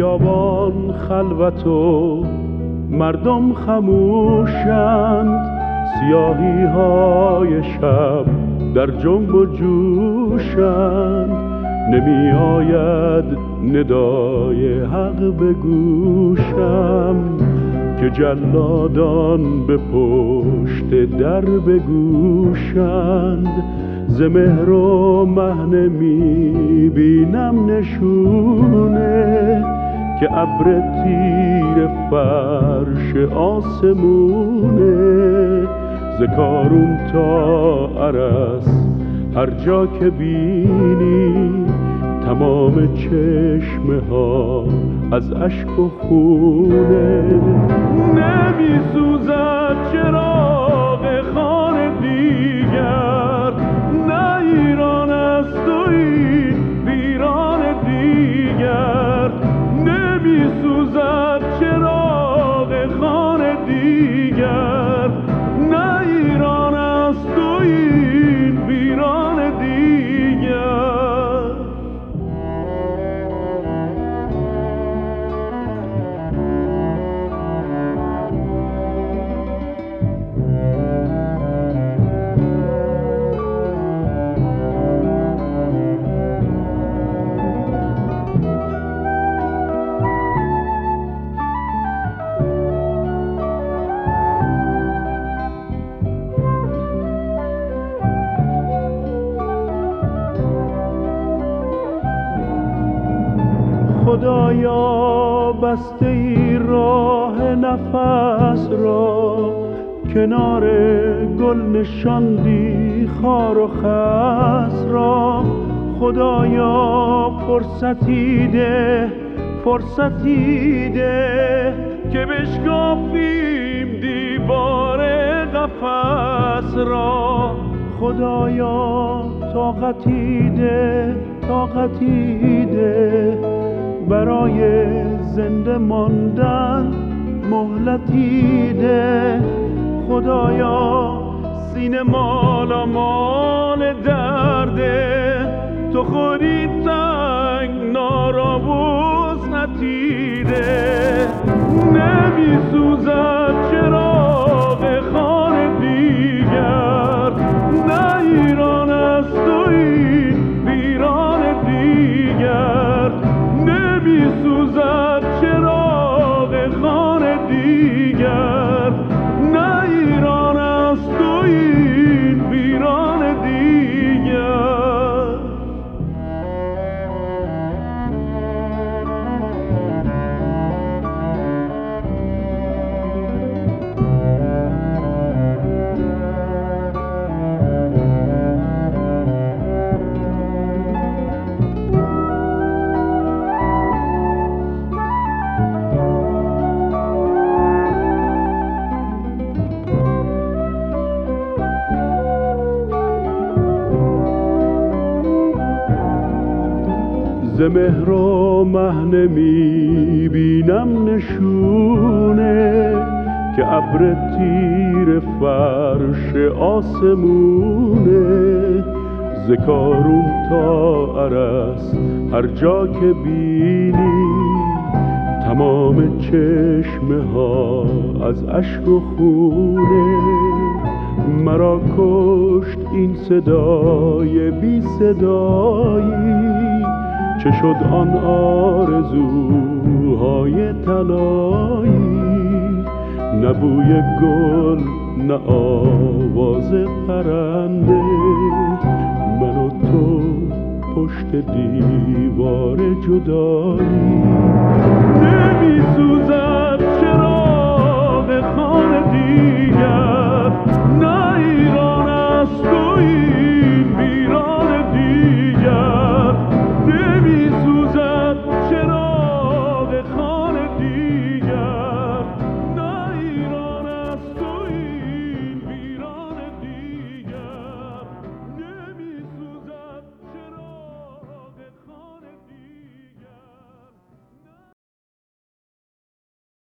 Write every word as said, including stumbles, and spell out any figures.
بیابان خلوت و مردم خموشند، سیاهی های شب در جنب و جوشند. نمی آید ندای حق به گوشم که جلادان به پشت در بگوشند. ز مهر و مه می بینم نشونه که ابر تیر فرش آسمونه. ز کارون تا ارس هر جا که بینی تمام چشمه ها از اشک و خونه. نمی سوزد چراغ خانه دیگر، نه ایران است و این ویران دیگر. نمی سوزد چراغ خانه دیگر، نه ایران است و این ویران دیگر. خدایا بسته ای راه نفس را، کنار گل نشاندی خار و خس را. خدایا فرصتی ده فرصتی ده که بشکافیم دیوار قفس را. خدایا طاقتی ده طاقتی ده برای زنده ماندن مهلتی ده. خدایا سینه مالا مال درده، تو خودی تنگ ناراوز نتیده. نمی سوزد چراغ خانه دیگر، نه ایران است و این ویران دیگر. نمی سوزد چراغ خانه دیگر، نه ایران است و این ویران دیگر. ز مهر و مه نمی بینم نشونه که ابر تیر فرش آسمونه. ز کارون تا ارس هر جا که بینی تمام چشمه ها از اشک و خونه. مرا کشت این صدای بی صدایی، چه شد آن آرزوهای طلایی. نه بوی گل نه آواز پرنده، من و تو پشت دیوار جدایی. نمی سوزد